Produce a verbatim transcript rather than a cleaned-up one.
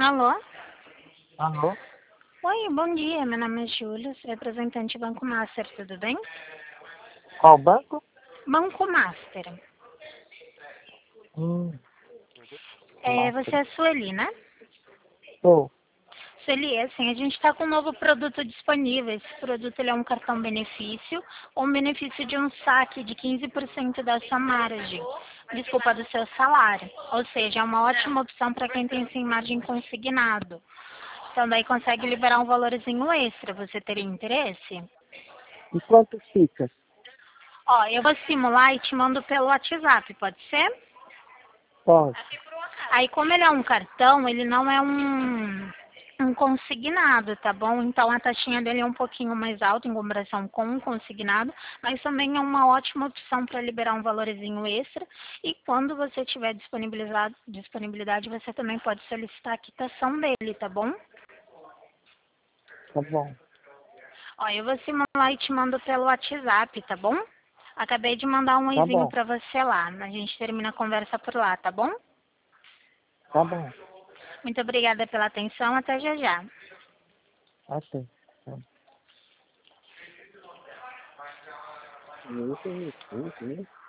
Alô? Alô? Oi, bom dia. Meu nome é Júlia, sou representante do Banco Master, tudo bem? Qual banco? Banco Master. Hum, É, você Master. é Sueli, né? Sou. Sueli, é assim, a gente está com um novo produto disponível. Esse produto ele é um cartão benefício, ou um benefício de um saque de quinze por cento da sua margem. Desculpa, do seu salário. Ou seja, é uma ótima opção para quem tem sem margem consignado. Então daí consegue liberar um valorzinho extra. Você teria interesse? E quanto fica? Ó, eu vou simular e te mando pelo WhatsApp, pode ser? Pode. Aí, como ele é um cartão, ele não é um, um consignado, tá bom? Então, a taxinha dele é um pouquinho mais alta em comparação com um consignado, mas também é uma ótima opção para liberar um valorzinho extra. E quando você tiver disponibilizado, disponibilidade, você também pode solicitar a quitação dele, tá bom? Tá bom. Ó, eu vou simular e te mando pelo WhatsApp, tá bom? Acabei de mandar um Tá oizinho bom. pra você lá. A gente termina a conversa por lá, tá bom? Tá bom. Muito obrigada pela atenção. Até já já. Até. Tá. Isso, isso, isso.